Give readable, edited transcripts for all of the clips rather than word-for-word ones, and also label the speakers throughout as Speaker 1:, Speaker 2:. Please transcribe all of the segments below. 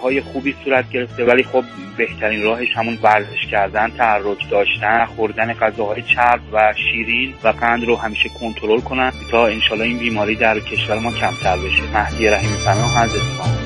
Speaker 1: های خوبی صورت گرفته، ولی خب بهترین راهش همون ورزش کردن، تحرک داشتن، خوردن غذاهای چرب و شیرین و قند رو همیشه کنترل کنن تا انشالله این بیماری در کشور ما کمتر بشه. مهدی رحیمی پناه از اصفهان.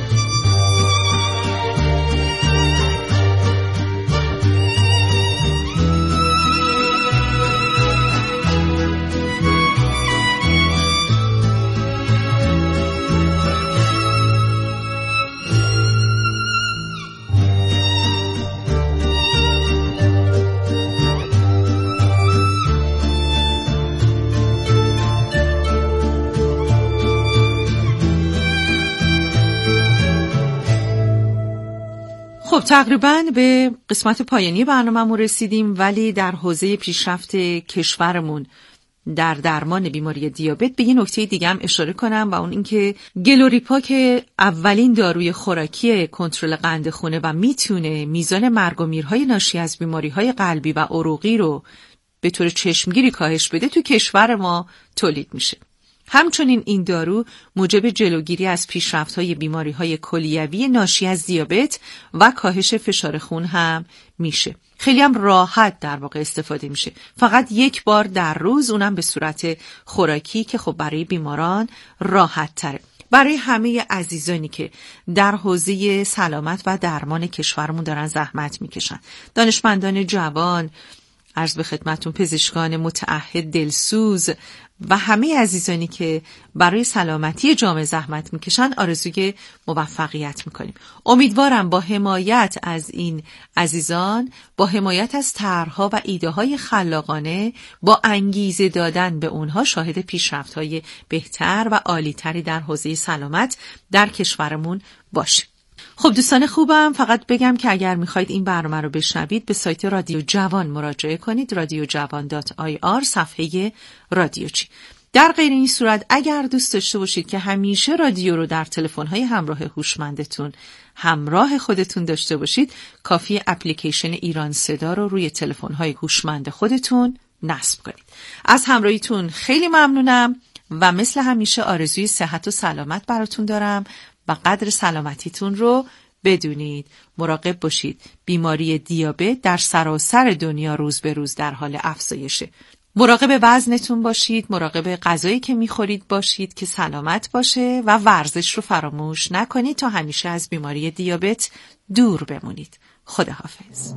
Speaker 2: خب تقریباً به قسمت پایانی برنامه‌مون رسیدیم، ولی در حوزه پیشرفت کشورمون در درمان بیماری دیابت به یه نکته دیگه هم اشاره کنم و اون اینکه گلوریپا که اولین داروی خوراکی کنترل قند خونه و میتونه میزان مرگ و میرهای ناشی از بیماری‌های قلبی و عروقی رو به طور چشمگیری کاهش بده تو کشور ما تولید میشه. همچنین این دارو موجب جلوگیری از پیشرفت‌های بیماری‌های کلیوی ناشی از دیابت و کاهش فشار خون هم میشه. خیلی هم راحت در واقع استفاده میشه. فقط یک بار در روز، اونم به صورت خوراکی که خب برای بیماران راحت تره. برای همه عزیزانی که در حوزه سلامت و درمان کشورمون دارن زحمت میکشن، دانشمندان جوان، عرض به خدمتون پزشکان متعهد دلسوز و همه عزیزانی که برای سلامتی جامعه زحمت میکشن، آرزوی موفقیت میکنیم. امیدوارم با حمایت از این عزیزان، با حمایت از طرح‌ها و ایده‌های خلاقانه، با انگیزه دادن به اونها، شاهد پیشرفت‌های بهتر و عالی‌تری در حوزه سلامت در کشورمون باشیم. خب دوستان خوبم، فقط بگم که اگر میخواید این برنامه رو بشنوید به سایت رادیو جوان مراجعه کنید، radiojavan.ir، صفحه رادیوچی. در غیر این صورت اگر دوست داشته باشید که همیشه رادیو رو در تلفن‌های همراه هوشمندتون همراه خودتون داشته باشید، کافی اپلیکیشن ایران صدا رو روی تلفن‌های هوشمند خودتون نصب کنید. از همراهیتون خیلی ممنونم و مثل همیشه آرزوی صحت و سلامت براتون دارم و قدر سلامتیتون رو بدونید. مراقب باشید، بیماری دیابت در سراسر دنیا روز به روز در حال افزایشه. مراقب وزنتون باشید، مراقب غذایی که میخورید باشید که سلامت باشه و ورزش رو فراموش نکنید تا همیشه از بیماری دیابت دور بمونید. خداحافظ.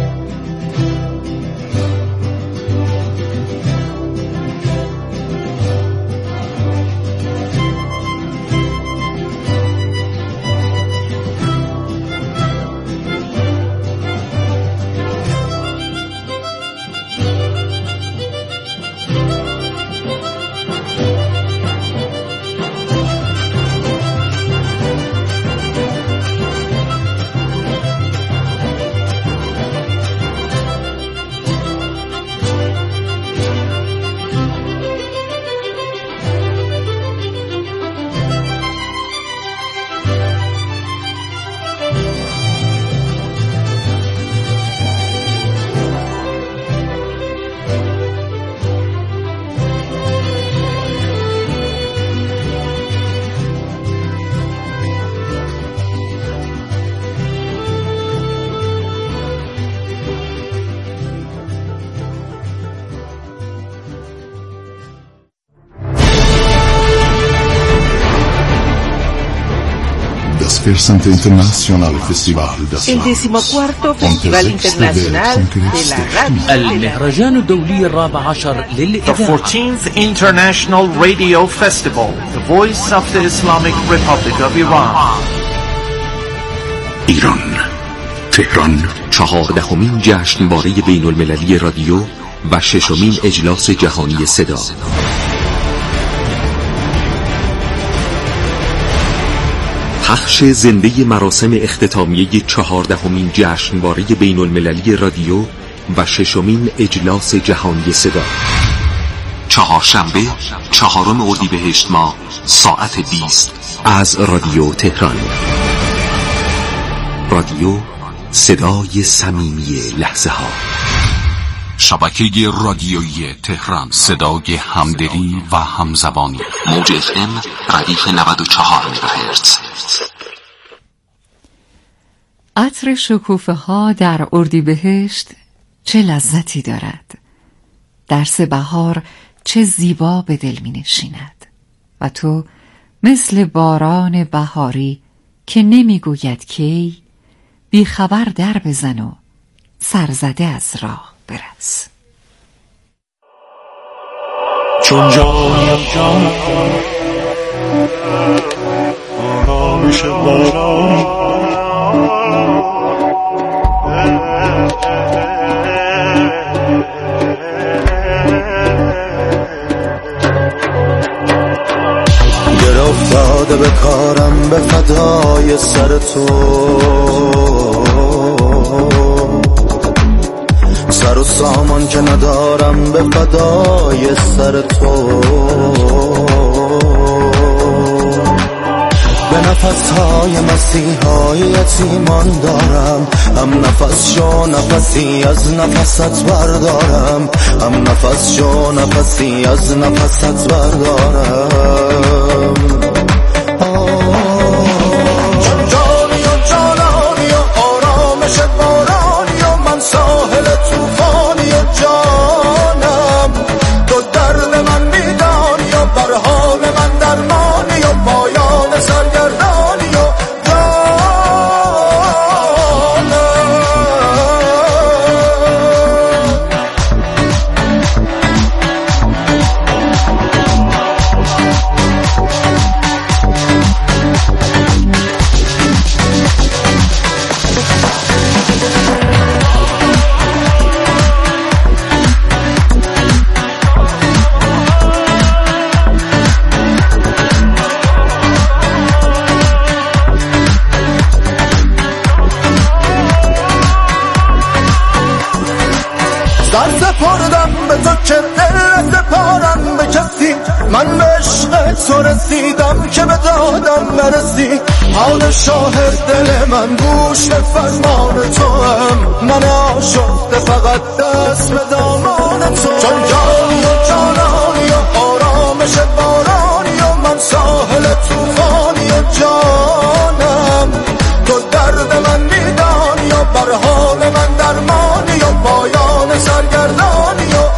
Speaker 3: Despercente Internacional Festival
Speaker 4: el 14º Festival Internacional de la Radio.
Speaker 5: المهرجان الدولي الرابع عشر للإذاعة.
Speaker 6: The 14th International Radio Festival, the voice of the Islamic Republic of Iran.
Speaker 7: ایران، تهران، 14مین جشنواره بین المللی رادیو و 6مین اجلاس جهانی صدا. پخش زنده مراسم اختتامیه 14مین جشنواره بین المللی رادیو و 6مین اجلاس جهانی صدا. چهارشنبه 4 اردیبهشت ماه ساعت 20 از رادیو تهران. رادیو، صدای صمیمی لحظه ها.
Speaker 8: شبکه رادیویی تهران، صدای همدلی و همزبانی.
Speaker 7: موج FM ردیف 94 مگاهرتز.
Speaker 2: عطر شکوفه ها در اردیبهشت چه لذتی دارد. درس بهار چه زیبا به دل می نشیند و تو مثل باران بهاری که نمی گوید کی، بی خبر در بزن و سرزده از راه برس.
Speaker 9: چون جانم آرامش باران افتاده به کارم به فدای سر تو، سر و سامان که ندارم به فدای سر تو، به نفسهای مسیحای یتیمان دارم، هم نفس شو نفسی از نفست بردارم، هم نفس شو نفسی از نفست بردارم. چون جانی و جانانی و آرامش بارانی و من ساحل توفانی و جانم، تو درد من میدانی و بر حال من درمانی و پایان سرگردانی و من به عشق تو رسیدم که به دادم نرسی، حال شاهد دل من گوش به فرمان تو هم، من آشفته فقط دست به دامان تو. چون جانی و جانانی و آرامش بارانی و من ساحل توفانی و جانم، تو درد من میدانی و بر حال من درمانی و پایان سرگردانی و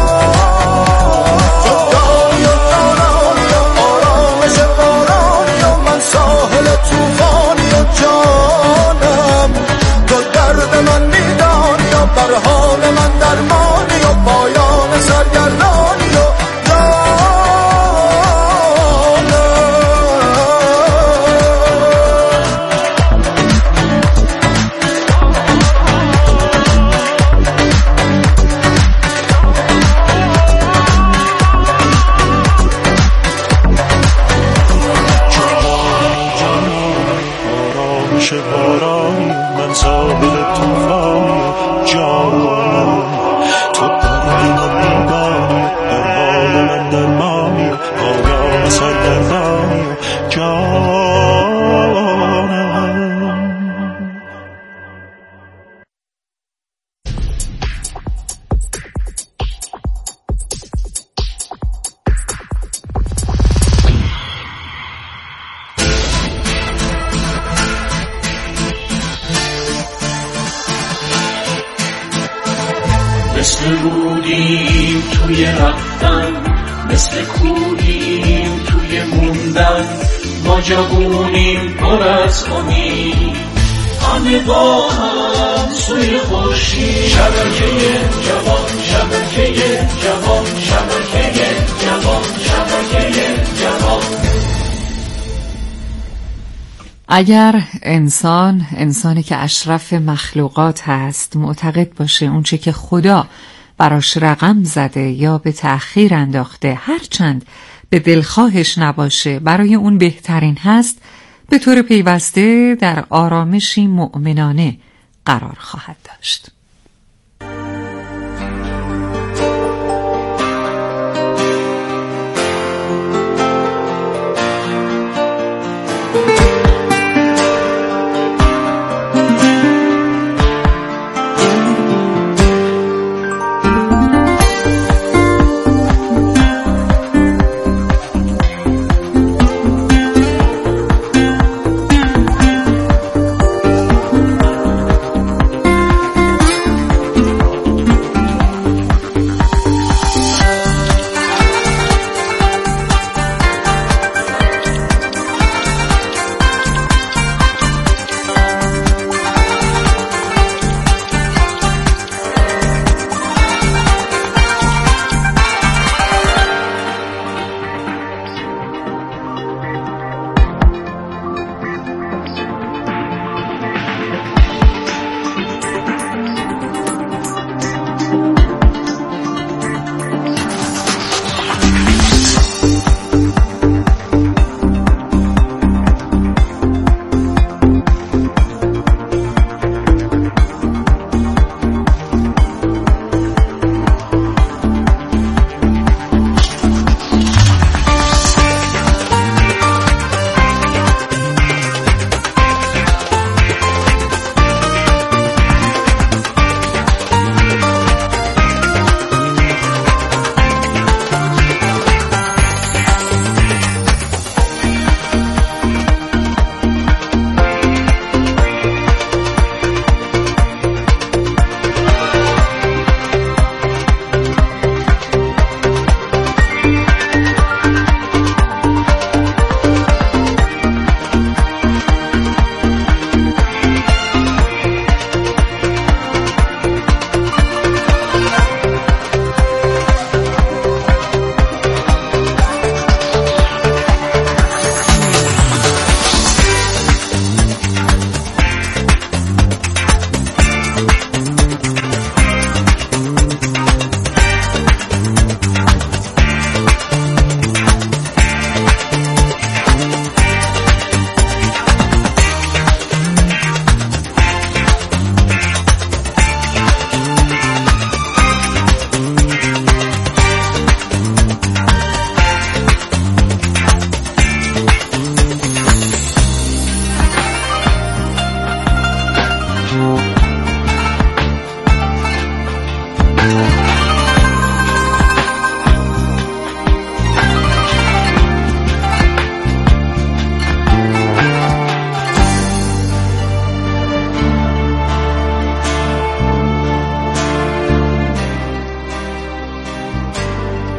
Speaker 9: بر حال من درمانی و پایان سرگردانی و آرامش بارانی من ساحل توفانی جان، تو درد من میدانی در حال من درمانی پایان سرگردانی جانم.
Speaker 10: مثل رودیم توی رفتن، مثل کودیم توی موندن، ما جوونیم پر از امید، همه با هم سوی خورشید. شبکه جوان، شبکه جوان، شبکه جوان، شبکه جوان.
Speaker 2: اگر انسانی که اشرف مخلوقات هست معتقد باشه اونچه که خدا براش رقم زده یا به تأخیر انداخته هرچند به دلخواهش نباشه برای اون بهترین هست، به طور پیوسته در آرامشی مؤمنانه قرار خواهد داشت.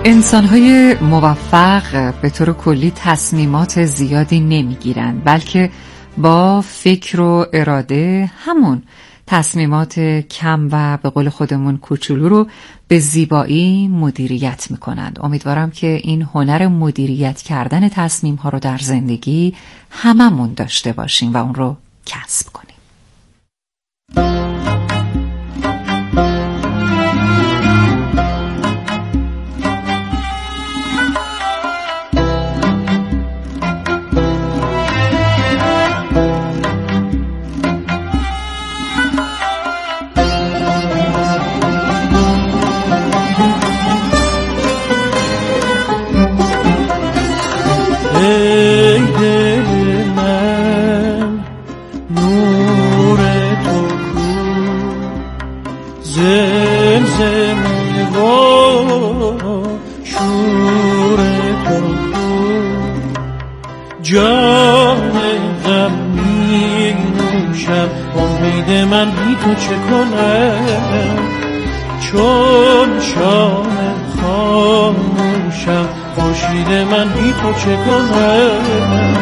Speaker 2: انسان‌های موفق به طور کلی تصمیمات زیادی نمیگیرن، بلکه با فکر و اراده همون تصمیمات کم و به قول خودمون کوچولو رو به زیبایی مدیریت میکنند. امیدوارم که این هنر مدیریت کردن تصمیم ها رو در زندگی هممون داشته باشیم و اون رو کسب کنیم.
Speaker 10: من بی تو چه کنم، چون شام خاموشم، خورشید من بی تو چه کنم.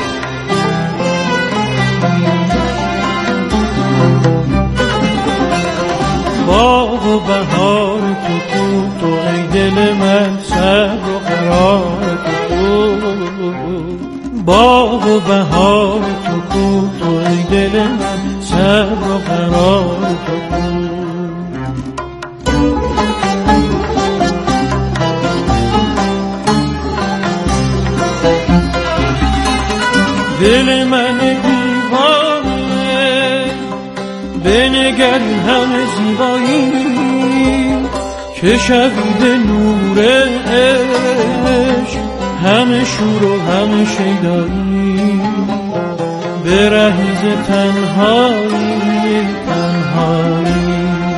Speaker 10: باغ و بهار تو ای دل من، صبر و قرار تو. باغ و بهار تو ای دل من، صبر و قرار تو. دل من دیوانه بنگر این همه زیبایی، که شوی به نور عشق، همه شور و همه شیدایی. به رهیز تنهایی تنهایی.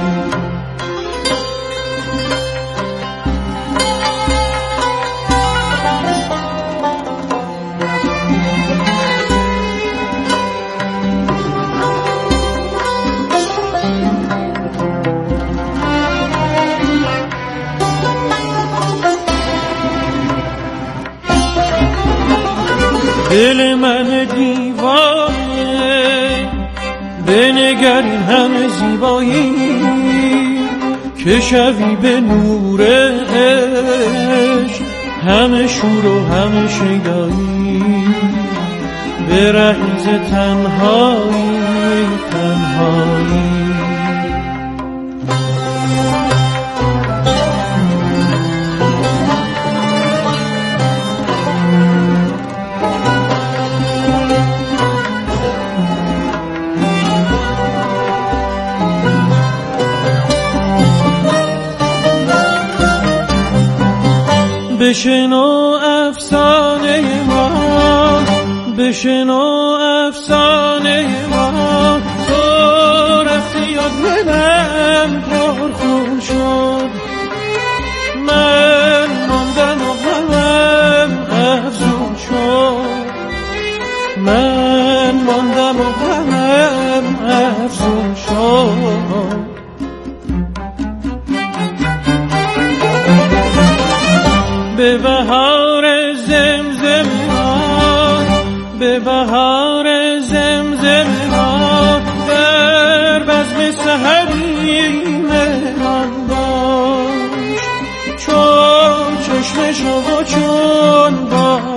Speaker 10: دل من دیوانه بنگر این همه زیبایی، که شوی به نور عشق، همه شور و همه شیدایی. به رهیز تنهایی تنهایی. بشنو افسانه ما، بشنو افسانه ما. تو رفتی و دلم پرخون شد، من ماندم و غمم افزون شد، من ماندم و غمم افزون شد. به بهار زمزم ما، به بهار زمزم ما، در بزم سحری مهمان باش. چون چشم شو و چون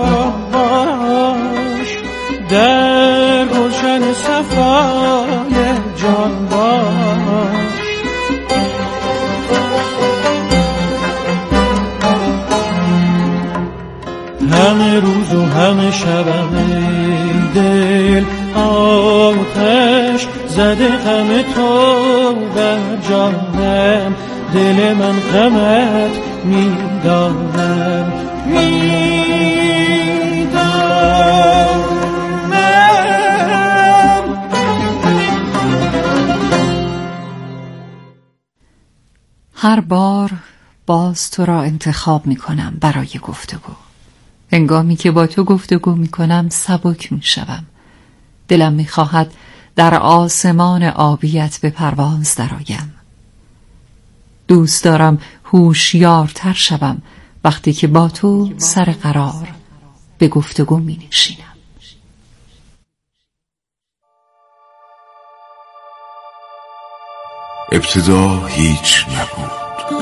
Speaker 10: باش، در گلشن صفای جان باش. همه روز و همه شبم ای دل، آتش زده غم تو بر جانم. دل من غمت میدانم،
Speaker 2: هر بار باز تو را انتخاب میکنم برای گفتگو. هنگامی که با تو گفتگو میکنم سبک میشوم. دلم میخواهد در آسمان آبیت به پرواز درآیم. دوست دارم هوشیارتر شوم وقتی که با تو سر قرار به گفتگو می نشینم.
Speaker 3: ابتدا هیچ نبود،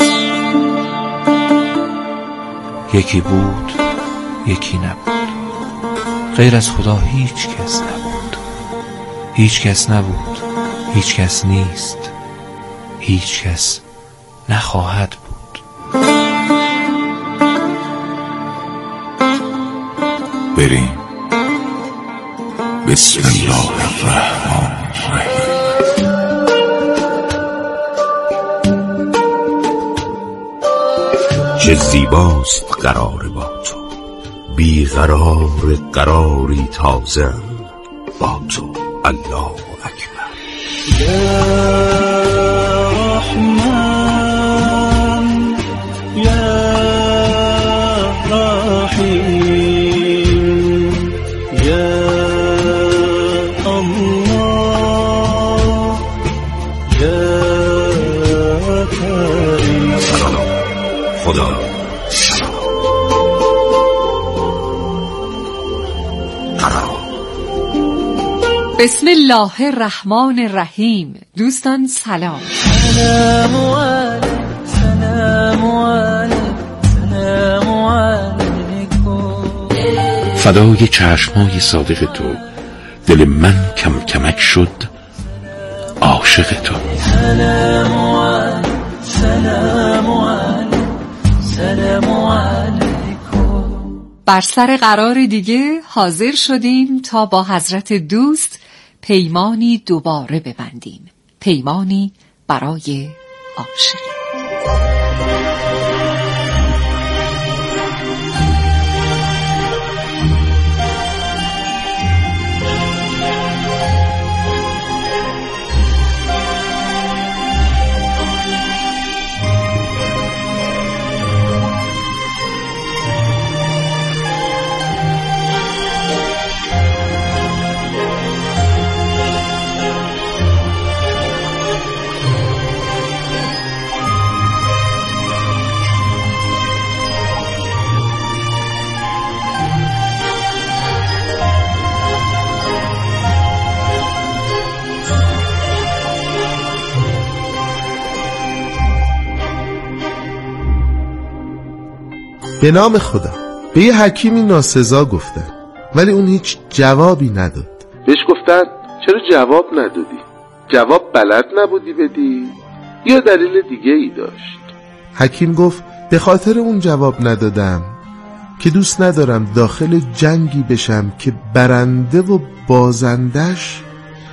Speaker 5: یکی بود یکی نبود. غیر از خدا هیچ کس نبود. هیچ کس نبود، هیچ کس نیست، هیچ کس نخواهد بود.
Speaker 3: بریم. بسم الله الرحمن الرحیم.
Speaker 11: چه زیباست قرار با تو، بی قرار قراری تازه با تو. الله اکبر.
Speaker 10: یا رحمان یا رحیم یا الله یا کریم.
Speaker 11: خدا
Speaker 2: بسم الله الرحمن الرحیم. دوستان سلام.
Speaker 10: سلام علیک، سلام علیک، سلام علیکم.
Speaker 7: فدای چشمای صادق تو، دل من کم کمک شد عاشق تو.
Speaker 10: سلام علیک، سلام علیک، سلام علیکم.
Speaker 2: بر سر قرار دیگه حاضر شدیم تا با حضرت دوست پیمانی دوباره ببندیم، پیمانی برای عاشقی.
Speaker 12: به نام خدا. به یه حکیمی ناسزا گفتن، ولی اون هیچ جوابی نداد. بهش گفتن چرا جواب ندادی؟ جواب بلد نبودی بدی یا دلیل دیگه ای داشت؟ حکیم گفت به خاطر اون جواب ندادم که دوست ندارم داخل جنگی بشم که برنده و بازندش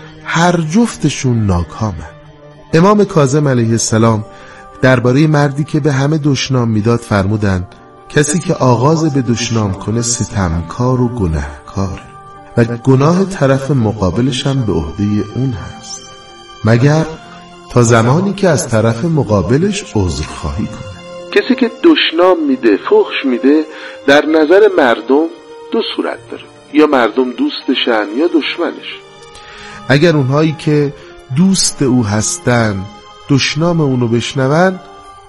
Speaker 12: هر جفتشون ناکامن. امام کاظم علیه السلام درباره مردی که به همه دشنام میداد فرمودن کسی که آغاز به دشنام کنه ستمکار و گناهکاره و گناه طرف مقابلش هم به عهده اون هست، مگر تا زمانی که از طرف مقابلش عذرخواهی کنه. کسی که دشنام میده، فحش میده، در نظر مردم دو صورت داره، یا مردم دوستشن یا دشمنش. اگر اونهایی که دوست او هستن دشنام اونو بشنون،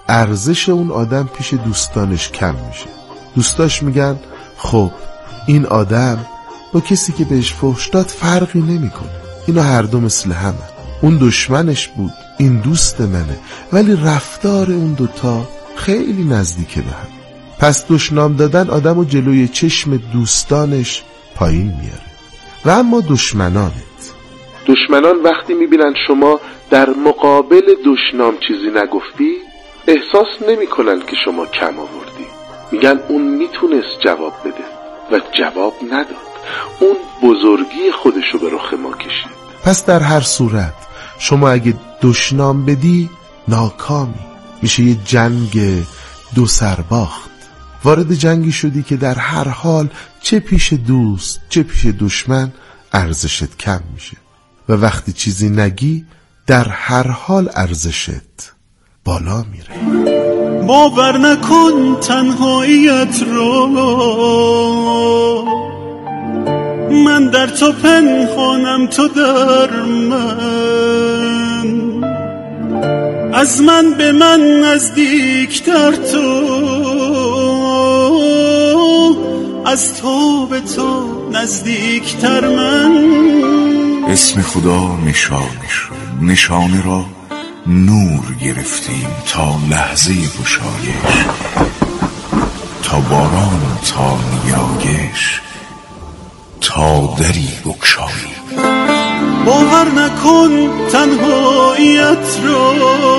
Speaker 12: ارزش اون آدم پیش دوستانش کم میشه. دوستاش میگن خب این آدم با کسی که بهش فحش داد فرقی نمیکنه، اینا هر دو مثل همه. اون دشمنش بود، این دوست منه، ولی رفتار اون دوتا خیلی نزدیکه به هم. پس دشنام دادن آدمو جلوی چشم دوستانش پایین میاره. و اما دشمنان وقتی میبینن شما در مقابل دشنام چیزی نگفتی، احساس نمیکنن که شما کم آوردی. میگن اون میتونست جواب بده و جواب نداد، اون بزرگی خودشو به رخ ما کشید. پس در هر صورت شما اگه دشنام بدی ناکامی، میشه یه جنگ دو سرباخت. وارد جنگی شدی که در هر حال چه پیش دوست چه پیش دشمن ارزشت کم میشه و وقتی چیزی نگی در هر حال ارزشت بالا میره.
Speaker 10: باور نکن تنهاییت رو، من در تو پنهانم تو در من، از من به من نزدیکتر تو، از تو به تو نزدیکتر من.
Speaker 3: اسم خدا نشانه را نور گرفتیم تا لحظه گشایش، تا باران، تا نیایش، تا دری بگشایی.
Speaker 10: باور نکن تنهاییت رو،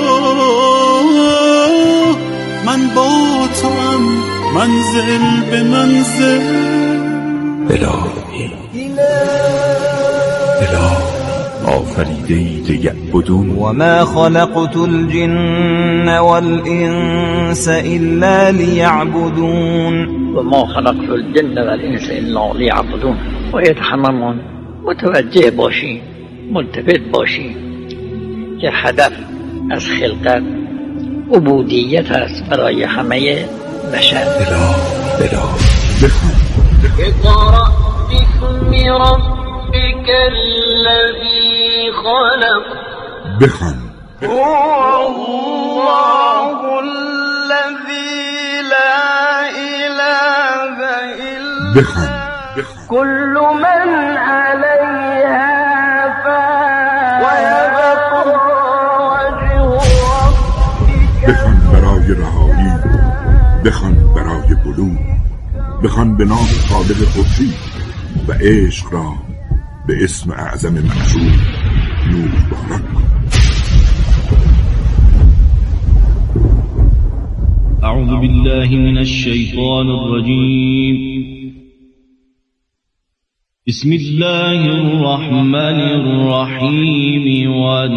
Speaker 10: من با تو هم منزل به منزل.
Speaker 11: الهی آفریده یعبدون
Speaker 13: و ما خلقت الجن والانس الا لیعبدون
Speaker 14: و ما خلقت الجن والانس الا لیعبدون. باید هممون متوجه باشیم، ملتفت باشیم که هدف از خلقت عبودیت است برای همه بشر.
Speaker 11: اقرأ
Speaker 15: باسم ربك الذي خلق.
Speaker 3: بخوان.
Speaker 15: هو الله الذي لا اله الا
Speaker 3: بخوان.
Speaker 15: كل من عليها فان ويبقى وجه ربك.
Speaker 3: بخوان برای رهایی، بخوان برای بلوغ، بخوان به نام خالق خورشید و عشق را به اسم اعظم منصور نور بارک کن.
Speaker 10: اعوذ بالله من الشیطان الرجیم. بسم الله الرحمن الرحیم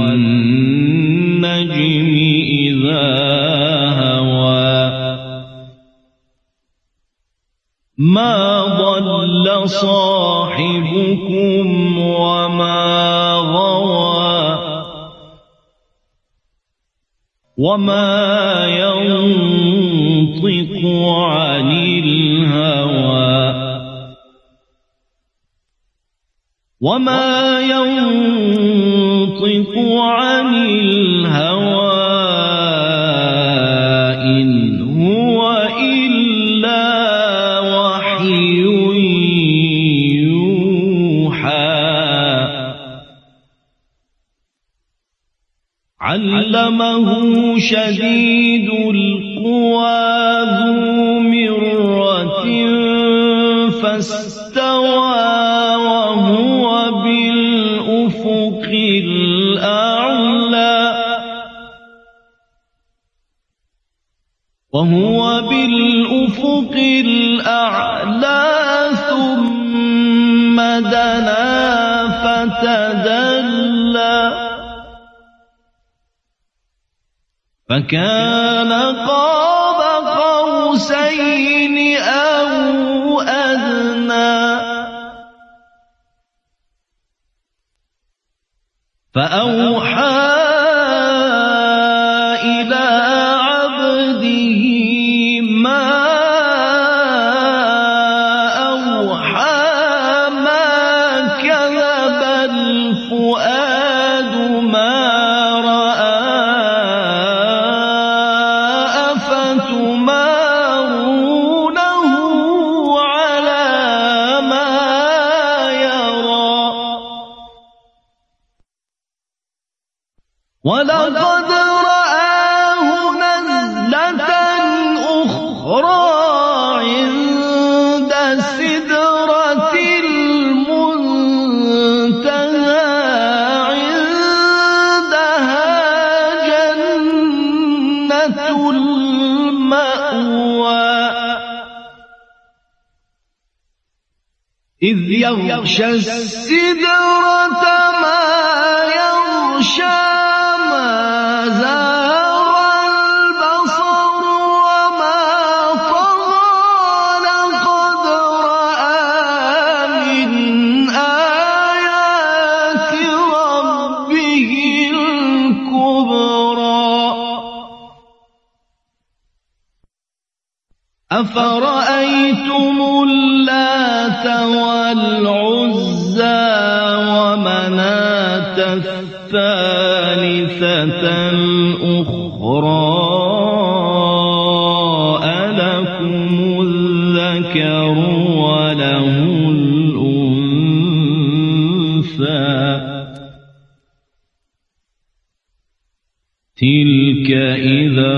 Speaker 10: والنجم اذا هوى ما ضل صاحبكم وما غوى وما ينطق عن الهوى وما ينطق عن الهوى إن هو إلا وحي يوحى علمه شديد القوى ذو مرة فاستوى وهو بالأفق الأعلى ثم دنا فتدلى فكان قاب قوسين أو أدنى فأوحى إلى عبده ما أوحى ما كذب الفؤاد ما رأى أفتمارونه على ما يرى ولقد رآه نزلة أخرى عند سدرة المنتهى عندها جنة المأوى إذ يغشى السدرة ما يغشى أفرأيتم اللات والعزى ومناة الثالثة الأخرى ألكم الذكر له الأنثى تلك إذا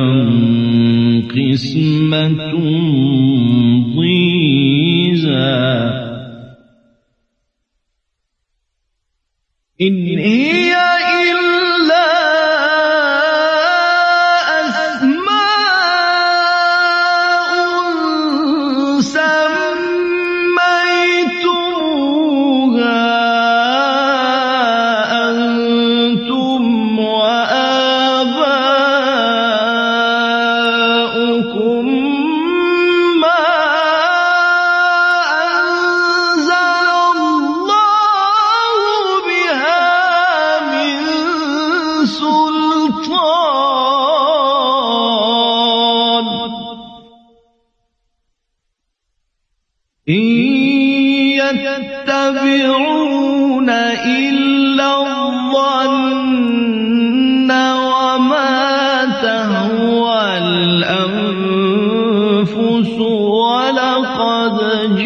Speaker 10: قسمة ضيزى إن هي إلا أسماء سميتموها أنتم وآباؤكم ما أنزل الله بها من سلطان إن يتبعون إلا الظن وما تهوى الأنفس ولقد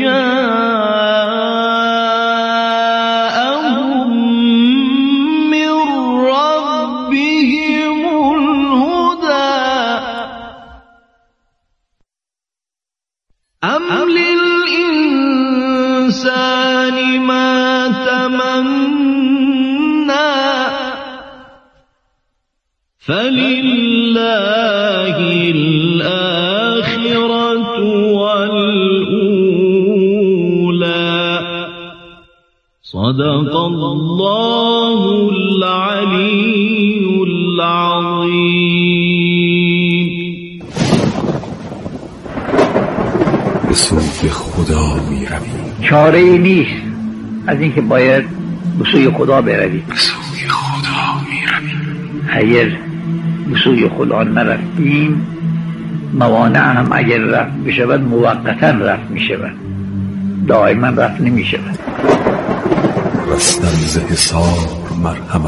Speaker 10: جاءهم من ربهم الهدى أم للإنسان ما تمنى فلله الآخرة والأولى صدق الله العلي العظيم.
Speaker 11: به سوی خدا می روی،
Speaker 14: چاره ای نیست از اینکه باید به سوی خدا بروید.
Speaker 11: به سوی خدا می روی.
Speaker 14: اگر به سوی خدا نرفتیم موانع هم اگر رفت بشود موقتا رفت می شود، دائما رفت نمی شود.
Speaker 11: رستن ز حصار مرحمت